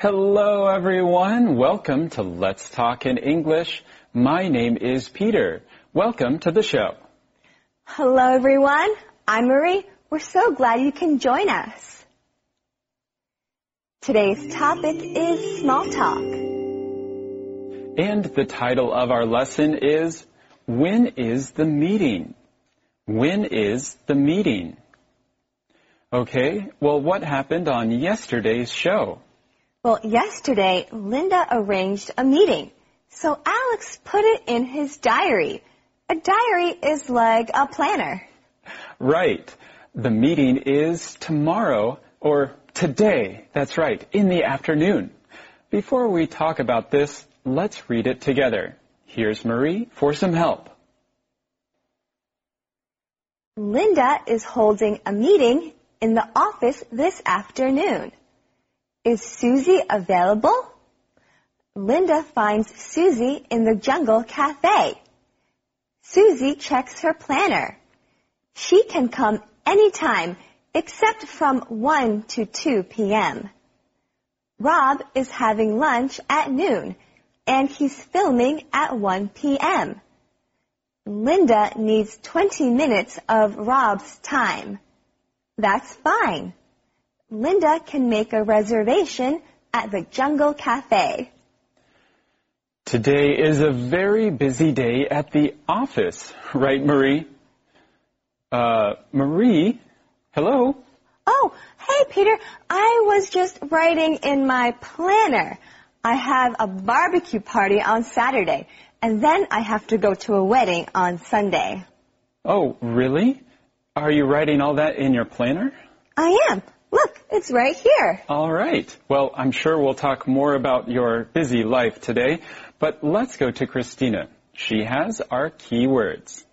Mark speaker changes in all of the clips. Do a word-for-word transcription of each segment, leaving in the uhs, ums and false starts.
Speaker 1: Hello, everyone. Welcome to Let's Talk in English. My name is Peter. Welcome to the show.
Speaker 2: Hello, everyone. I'm Marie. We're so glad you can join us. Today's topic is small talk.
Speaker 1: And the title of our lesson is, When is the meeting? When is the meeting? Okay, well, what happened on yesterday's show?
Speaker 2: Well, yesterday, Linda arranged a meeting. So Alex put it in his diary. A diary is like a planner.
Speaker 1: Right. The meeting is tomorrow, or today. That's right, in the afternoon. Before we talk about this, let's read it together. Here's Marie for some help.
Speaker 2: Linda is holding a meeting in the office this afternoon. Is Susie available? Linda finds Susie in the Jungle Cafe. Susie checks her planner. She can come anytime except from one to two p.m. Rob is having lunch at noon, and he's filming at one p.m. Linda needs twenty minutes of Rob's time. That's fine. Linda can make a reservation at the Jungle Cafe.
Speaker 1: Today is a very busy day at the office, right, Marie? Uh, Marie, hello?
Speaker 2: Oh, hey, Peter. I was just writing in my planner. I have a barbecue party on Saturday, and then I have to go to a wedding on Sunday.
Speaker 1: Oh, really? Are you writing all that in your planner?
Speaker 2: I am. Look, it's right here.
Speaker 1: All right. Well, I'm sure we'll talk more about your busy life today, but let's go to Christina. She has our key words.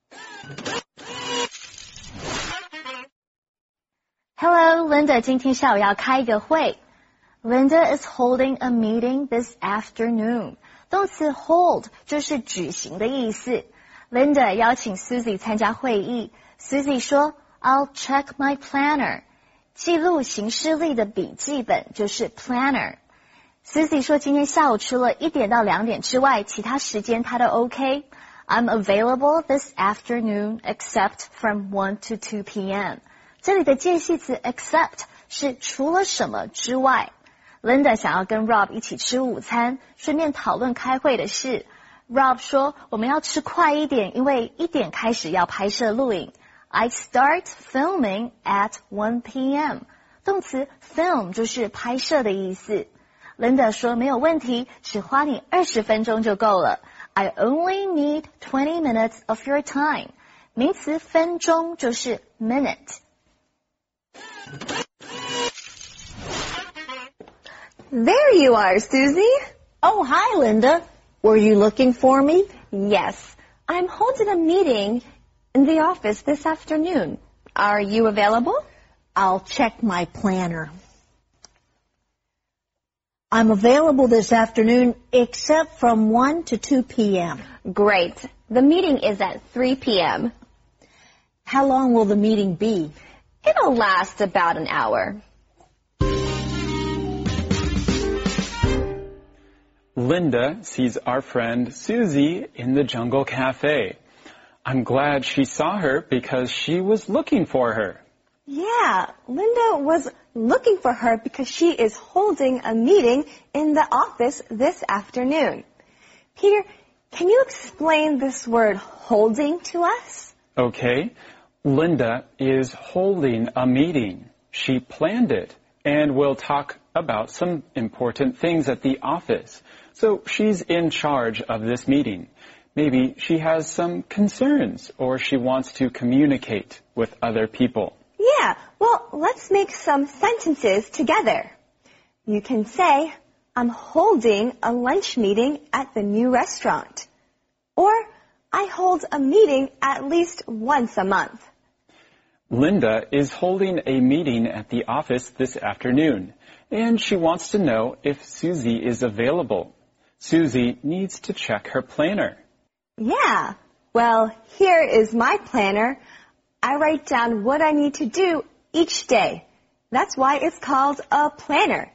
Speaker 3: Hello, Linda 今天下午要开一个会。Linda is holding a meeting this afternoon. 动词 hold 就是举行的意思。Linda 邀请 Susie 参加会议。Susie 说 I'll check my planner. 记录行事历的笔记本就是 planner。Susie 说今天下午除了一点到两点之外，其他时间她都 OK。I'm available this afternoon except from one to two p.m. 这里的介系词 except 是除了什么之外。Linda 想要跟 Rob 一起吃午餐，顺便讨论开会的事。Rob 说我们要吃快一点，因为一点开始要拍摄录影。I start filming at one p.m. 动词 film 就是拍摄的意思。Linda 说没有问题，只花你二十分钟就够了。I only need twenty minutes of your time. 名词分钟就是 minute。
Speaker 2: There you are, Susie.
Speaker 4: Oh, hi, Linda. Were you looking for me?
Speaker 2: Yes, I'm holding a meeting in the office this afternoon. Are you available?
Speaker 4: I'll check my planner. I'm available this afternoon except from one to two p.m.
Speaker 2: Great. The meeting is at three p.m.
Speaker 4: How long will the meeting be?
Speaker 2: It'll last about an hour.
Speaker 1: Linda sees our friend Susie in the Jungle Cafe. I'm glad she saw her because she was looking for her.
Speaker 2: Yeah, Linda was looking for her because she is holding a meeting in the office this afternoon. Peter, can you explain this word holding to us?
Speaker 1: Okay. Linda is holding a meeting. She planned it, and we'll talk about some important things at the office. So she's in charge of this meeting. Maybe she has some concerns or she wants to communicate with other people.
Speaker 2: Yeah, well, let's make some sentences together. You can say, I'm holding a lunch meeting at the new restaurant. Or, I hold a meeting at least once a month.
Speaker 1: Linda is holding a meeting at the office this afternoon, and she wants to know if Susie is available. Susie needs to check her planner.
Speaker 2: Yeah, well, here is my planner. I write down what I need to do each day. That's why it's called a planner.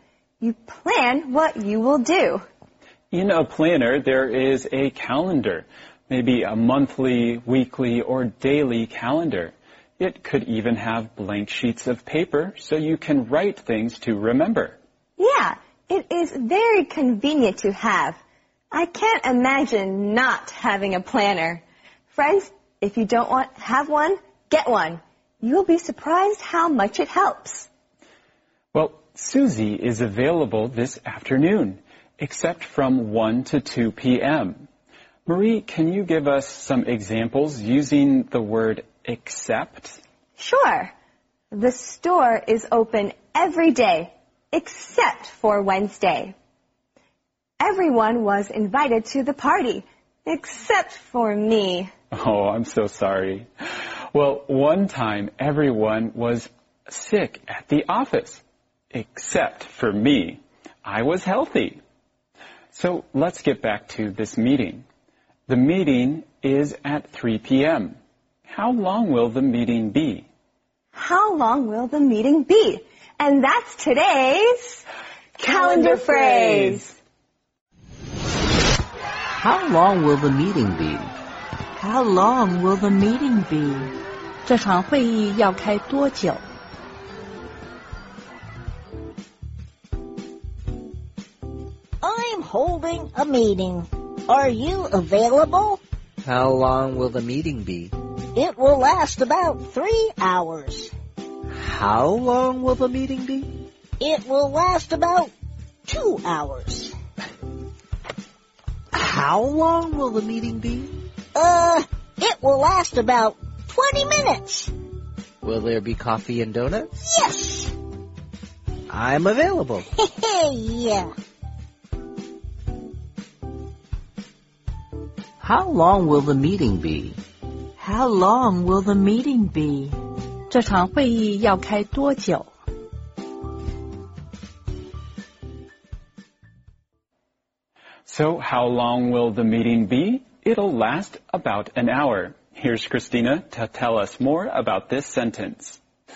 Speaker 2: You plan what you will do.
Speaker 1: In a planner, there is a calendar, maybe a monthly, weekly, or daily calendar. It could even have blank sheets of paper so you can write things to remember.
Speaker 2: Yeah, it is very convenient to have. I can't imagine not having a planner. Friends, if you don't want have one, get one. You'll be surprised how much it helps.
Speaker 1: Well, Susie is available this afternoon, except from one to two p.m. Marie, can you give us some examples using the word except?
Speaker 2: Sure. The store is open every day, except for Wednesday. Everyone was invited to the party, except for me.
Speaker 1: Oh, I'm so sorry. Well, one time everyone was sick at the office, except for me. I was healthy. So let's get back to this meeting. The meeting is at three p.m. How long will the meeting be?
Speaker 2: How long will the meeting be? And that's today's calendar phrase.
Speaker 5: How long will the meeting be?
Speaker 6: How long will the meeting be?
Speaker 4: 这场会议要开多久？
Speaker 6: I'm holding a meeting. Are you available?
Speaker 5: How long will the meeting be?
Speaker 6: It will last about three hours.
Speaker 5: How long will the meeting be?
Speaker 6: It will last about two hours.
Speaker 5: How long will the meeting be?
Speaker 6: Uh, it will last about twenty minutes.
Speaker 5: Will there be coffee and donuts?
Speaker 6: Yes.
Speaker 5: I'm available.
Speaker 6: Yeah.
Speaker 5: How long will the meeting be?
Speaker 6: How long will the meeting be?
Speaker 4: 这场会议要开多久？
Speaker 1: So how long will the meeting be? It'll last about an hour. Here's Christina to tell us more about this sentence.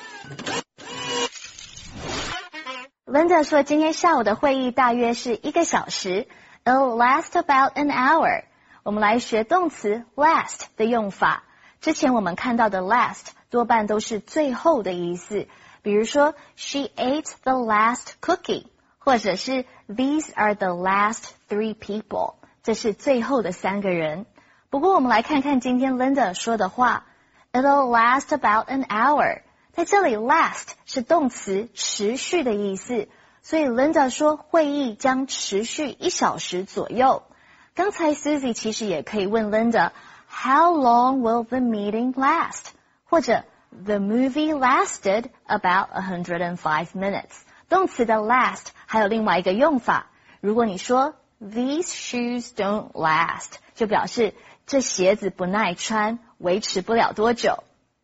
Speaker 3: Linda 说今天下午的会议大约是一个小时。It'll last about an hour. 我们来学动词 last 的用法。之前我们看到的 last 多半都是最后的意思，比如说 She ate the last cookie， 或者是 These are the last three people， 这是最后的三个人。不过我们来看看今天 Linda 说的话 It'll last about an hour。 在这里 last 是动词持续的意思，所以 Linda 说会议将持续一小时左右。刚才 Susie 其实也可以问 Linda How long will the meeting last？ 或者 The movie lasted about one hundred five minutes。 动词的 last 还有另外一个用法，如果你说 These shoes don't last， 就表示这鞋子不耐穿，维持不了多久。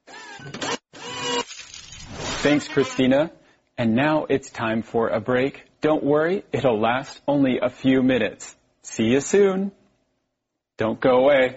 Speaker 1: Thanks, Christina. And now it's time for a break. Don't worry, it'll last only a few minutes. See you soon. Don't go away.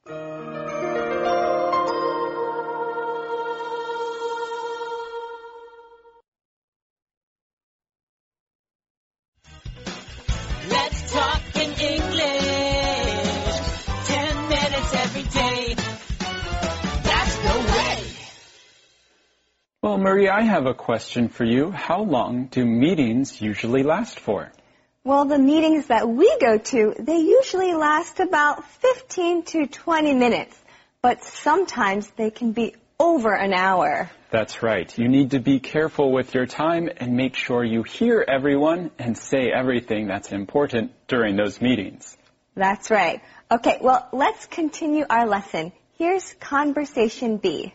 Speaker 7: Let's talk in English. Ten minutes every day. That's the way.
Speaker 1: Well, Marie, I have a question for you. How long do meetings usually last for?
Speaker 2: Well, the meetings that we go to, they usually last about fifteen to twenty minutes, but sometimes they can be over an hour.
Speaker 1: That's right. You need to be careful with your time and make sure you hear everyone and say everything that's important during those meetings.
Speaker 2: That's right. Okay, well, let's continue our lesson. Here's conversation B.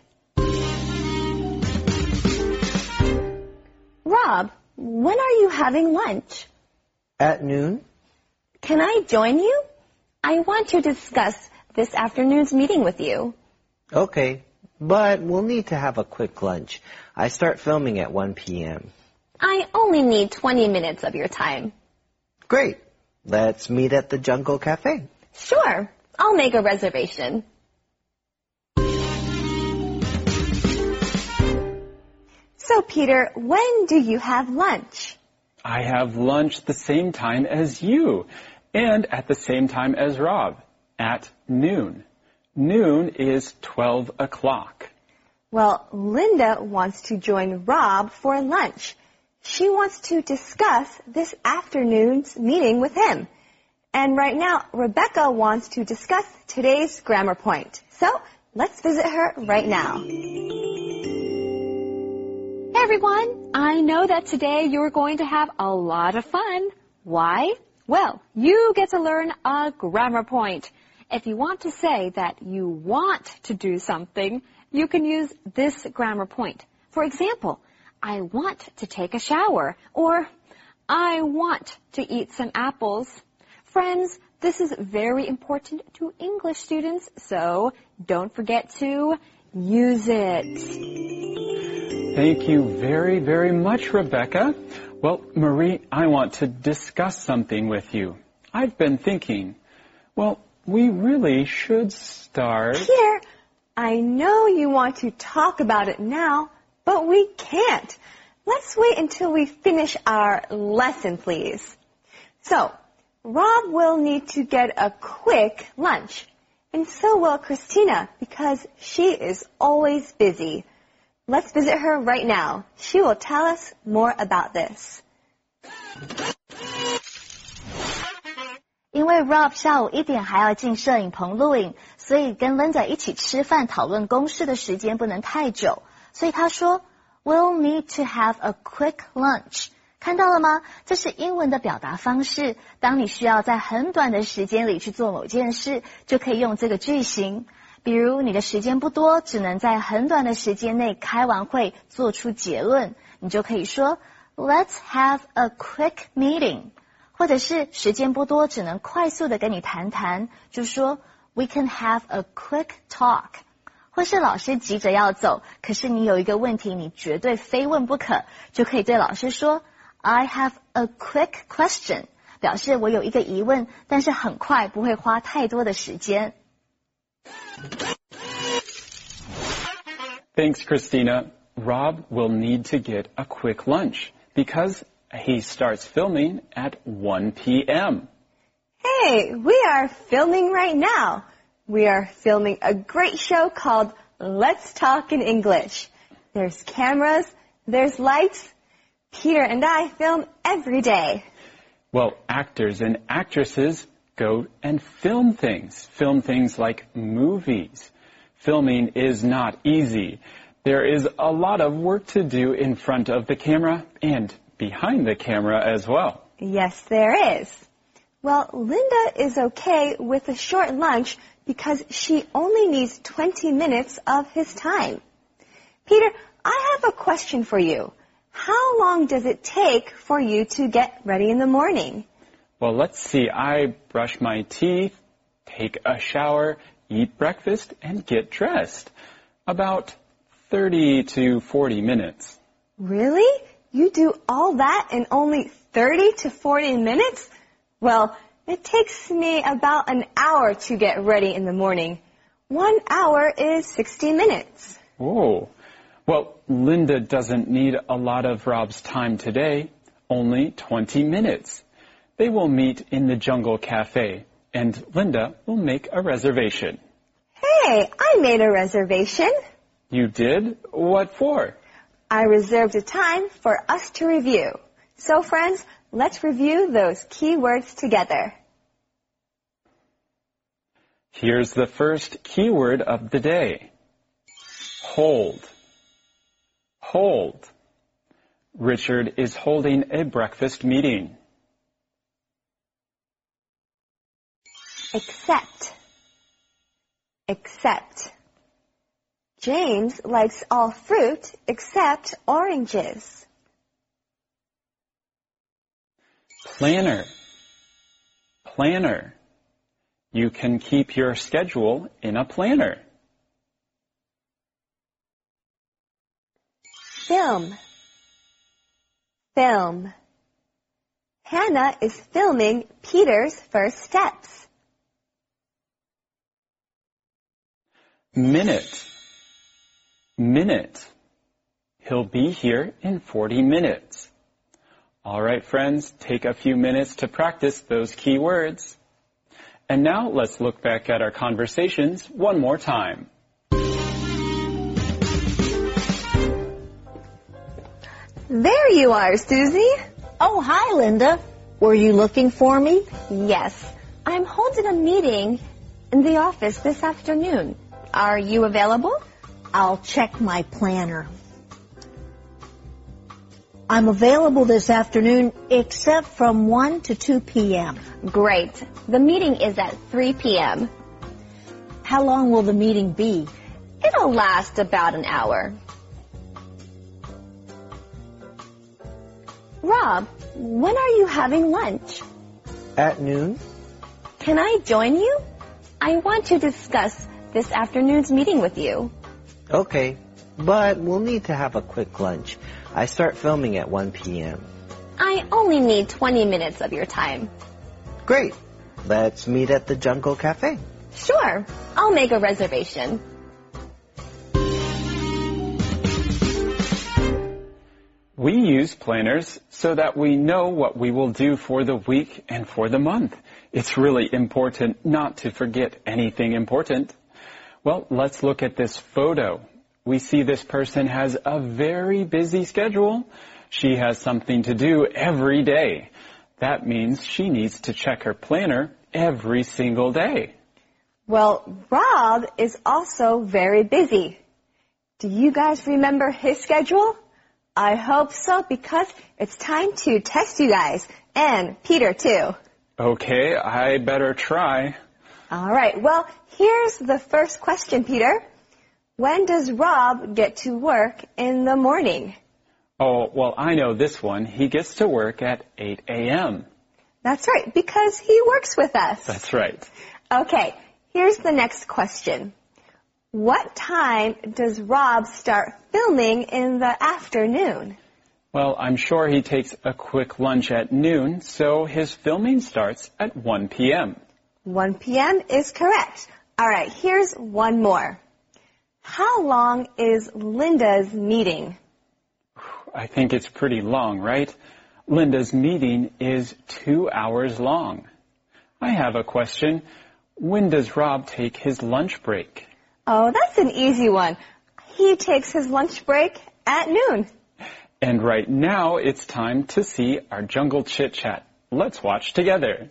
Speaker 2: Rob, when are you having lunch?
Speaker 5: At noon?
Speaker 2: Can I join you? I want to discuss this afternoon's meeting with you.
Speaker 8: Okay, but we'll need to have a quick lunch. I start filming at one p.m.
Speaker 2: I only need twenty minutes of your time.
Speaker 8: Great. Let's meet at the Jungle Cafe.
Speaker 2: Sure. I'll make a reservation. So, Peter, when do you have lunch?
Speaker 1: I have lunch the same time as you and at the same time as Rob, at noon. Noon is twelve o'clock.
Speaker 2: Well, Linda wants to join Rob for lunch. She wants to discuss this afternoon's meeting with him. And right now, Rebecca wants to discuss today's grammar point. So, let's visit her right now.
Speaker 9: Hey everyone, I know that today you're going to have a lot of fun. Why? Well, you get to learn a grammar point. If you want to say that you want to do something, you can use this grammar point. For example, I want to take a shower, or I want to eat some apples. Friends, this is very important to English students, so don't forget to use it.
Speaker 1: Thank you very, very much, Rebecca. Well, Marie, I want to discuss something with you. I've been thinking, well, we really should start...
Speaker 2: Peter, I know you want to talk about it now, but we can't. Let's wait until we finish our lesson, please. So, Rob will need to get a quick lunch, and so will Christina, because she is always busy. Let's visit her right now. She will tell us more about this.
Speaker 3: 因为 Rob 下午一点还要进摄影棚录影，所以跟 Linda 一起吃饭讨论公式的时间不能太久，所以他说 We'll need to have a quick lunch. 看到了吗？这是英文的表达方式。当你需要在很短的时间里去做某件事，就可以用这个句型。比如你的时间不多，只能在很短的时间内开完会做出结论，你就可以说 Let's have a quick meeting. 或者是时间不多，只能快速的跟你谈谈，就说 We can have a quick talk. 或是老师急着要走，可是你有一个问题你绝对非问不可，就可以对老师说 I have a quick question. 表示我有一个疑问，但是很快不会花太多的时间。
Speaker 1: Thanks, Christina. Rob will need to get a quick lunch because he starts filming at one p m
Speaker 2: Hey, we are filming right now. We are filming a great show called Let's Talk in English. There's cameras, there's lights. Peter and I film every day.
Speaker 1: Well, actors and actresses go and film things. Film things like movies. Filming is not easy. There is a lot of work to do in front of the camera and behind the camera as well.
Speaker 2: Yes, there is. Well, Linda is okay with a short lunch because she only needs twenty minutes of his time. Peter, I have a question for you. How long does it take for you to get ready in the morning?
Speaker 1: Well, let's see. I brush my teeth, take a shower, eat breakfast, and get dressed. About thirty to forty minutes.
Speaker 2: Really? You do all that in only thirty to forty minutes? Well, it takes me about an hour to get ready in the morning. One hour is sixty minutes.
Speaker 1: Oh. Well, Linda doesn't need a lot of Rob's time today, only twenty minutes. They will meet in the Jungle Cafe, and Linda will make a reservation.
Speaker 2: Hey, I made a reservation.
Speaker 1: You did? What for?
Speaker 2: I reserved a time for us to review. So, friends, let's review those key words together.
Speaker 1: Here's the first keyword of the day. Hold. Hold. Richard is holding a breakfast meeting.
Speaker 2: Accept. Accept. James likes all fruit except oranges.
Speaker 1: Planner. Planner. You can keep your schedule in a planner.
Speaker 2: Film. Film. Hannah is filming Peter's first steps.
Speaker 1: Minute. Minute. He'll be here in forty minutes. All right, friends, take a few minutes to practice those key words. And now let's look back at our conversations one more time.
Speaker 2: There you are, Susie.
Speaker 4: Oh, hi, Linda. Were you looking for me?
Speaker 2: Yes, I'm holding a meeting in the office this afternoon. Are you available?
Speaker 4: I'll check my planner. I'm available this afternoon except from one to two p.m.
Speaker 2: Great. The meeting is at three p.m.
Speaker 4: How long will the meeting be?
Speaker 2: It'll last about an hour. Rob, when are you having lunch?
Speaker 8: At noon?
Speaker 2: Can I join you? I want to discuss this afternoon's meeting with you.
Speaker 8: Okay, but we'll need to have a quick lunch. I start filming at one p.m.
Speaker 2: I only need twenty minutes of your time.
Speaker 8: Great. Let's meet at the Jungle Cafe.
Speaker 2: Sure. I'll make a reservation.
Speaker 1: We use planners so that we know what we will do for the week and for the month. It's really important not to forget anything important. Well, let's look at this photo. We see this person has a very busy schedule. She has something to do every day. That means she needs to check her planner every single day.
Speaker 2: Well, Rob is also very busy. Do you guys remember his schedule? I hope so, because it's time to test you guys, and Peter too.
Speaker 1: Okay, I better try.
Speaker 2: All right, well, here's the first question, Peter. When does Rob get to work in the morning?
Speaker 1: Oh, well, I know this one. He gets to work at eight a.m.
Speaker 2: That's right, because he works with us.
Speaker 1: That's right.
Speaker 2: Okay, here's the next question. What time does Rob start filming in the afternoon?
Speaker 1: Well, I'm sure he takes a quick lunch at noon, so his filming starts at one p.m.
Speaker 2: one p.m. is correct. All right, here's one more. How long is Linda's meeting?
Speaker 1: I think it's pretty long, right? Linda's meeting is two hours long. I have a question. When does Rob take his lunch break?
Speaker 2: Oh, that's an easy one. He takes his lunch break at noon.
Speaker 1: And right now, it's time to see our Jungle Chit Chat. Let's watch together.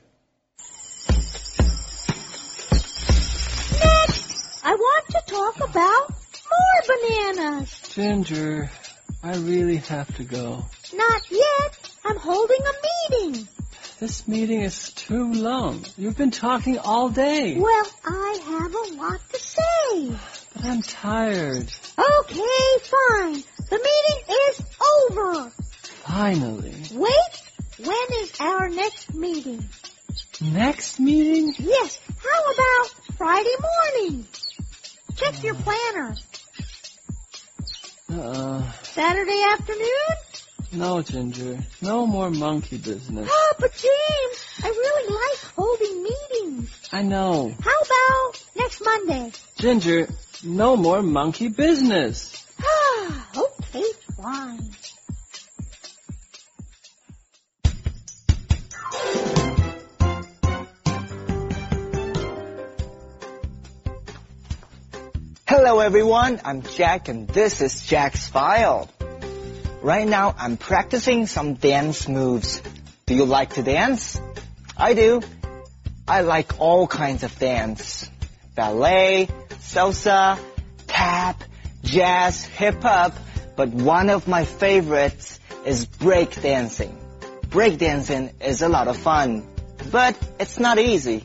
Speaker 6: Next, I want to talk about more bananas.
Speaker 10: Ginger, I really have to go.
Speaker 6: Not yet. I'm holding a meeting.
Speaker 10: This meeting is too long. You've been talking all day.
Speaker 6: Well, I have a lot to say.
Speaker 10: But I'm tired.
Speaker 6: Okay, fine. The meeting is over.
Speaker 10: Finally.
Speaker 6: Wait, when is our next meeting?
Speaker 10: Next meeting?
Speaker 6: Yes, how about Friday morning? Check your planner.
Speaker 10: Uh,
Speaker 6: Saturday afternoon?
Speaker 10: No, Ginger. No more monkey business.
Speaker 6: Oh, but James, I really like holding meetings.
Speaker 10: I know.
Speaker 6: How about next Monday?
Speaker 10: Ginger, no more monkey business.
Speaker 6: Ah, okay, fine.
Speaker 11: Hello everyone, I'm Jack and this is Jack's File. Right now I'm practicing some dance moves. Do you like to dance? I do. I like all kinds of dance. Ballet, salsa, tap, jazz, hip-hop, but one of my favorites is break dancing. Break dancing is a lot of fun, but it's not easy.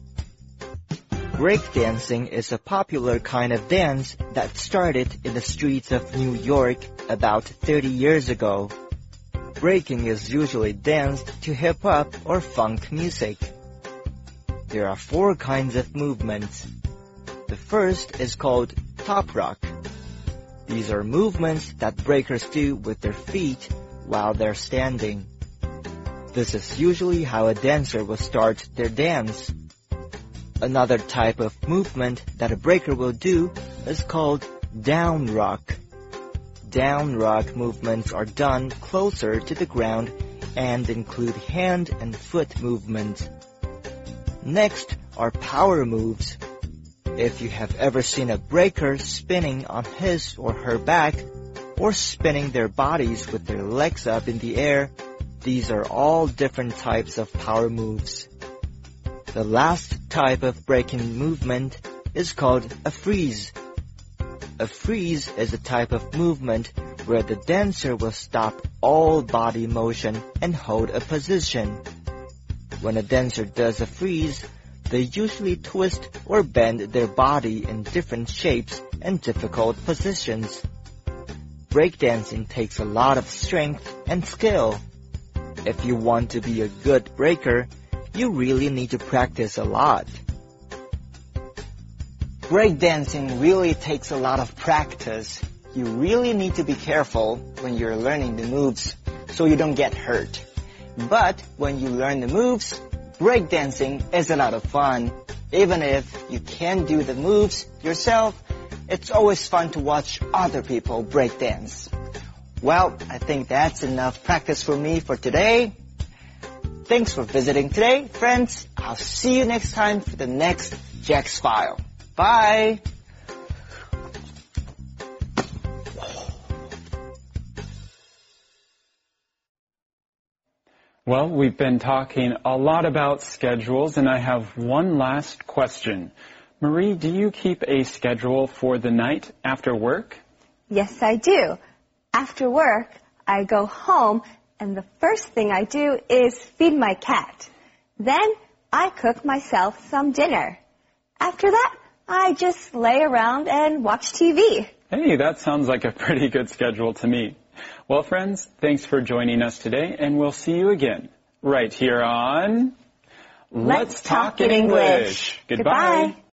Speaker 5: Breakdancing is a popular kind of dance that started in the streets of New York about thirty years ago. Breaking is usually danced to hip-hop or funk music. There are four kinds of movements. The first is called top rock. These are movements that breakers do with their feet while they're standing. This is usually how a dancer will start their dance. Another type of movement that a breaker will do is called down rock. Down rock movements are done closer to the ground and include hand and foot movements. Next are power moves. If you have ever seen a breaker spinning on his or her back, or spinning their bodies with their legs up in the air, these are all different types of power moves. The last type of breaking movement is called a freeze. A freeze is a type of movement where the dancer will stop all body motion and hold a position. When a dancer does a freeze, they usually twist or bend their body in different shapes and difficult positions. Breakdancing takes a lot of strength and skill. If you want to be a good breaker, you really need to practice a lot.
Speaker 11: Breakdancing really takes a lot of practice. You really need to be careful when you're learning the moves so you don't get hurt. But when you learn the moves, breakdancing is a lot of fun. Even if you can't do the moves yourself, it's always fun to watch other people breakdance. Well, I think that's enough practice for me for today. Thanks for visiting today, friends. I'll see you next time for the next Jack's File. Bye!
Speaker 1: Well, we've been talking a lot about schedules, and I have one last question. Marie, do you keep a schedule for the night after work?
Speaker 2: Yes, I do. After work, I go home, and the first thing I do is feed my cat. Then I cook myself some dinner. After that, I just lay around and watch T V.
Speaker 1: Hey, that sounds like a pretty good schedule to me. Well, friends, thanks for joining us today, and we'll see you again right here on
Speaker 2: Let's Talk in English.
Speaker 1: Goodbye.
Speaker 2: Goodbye.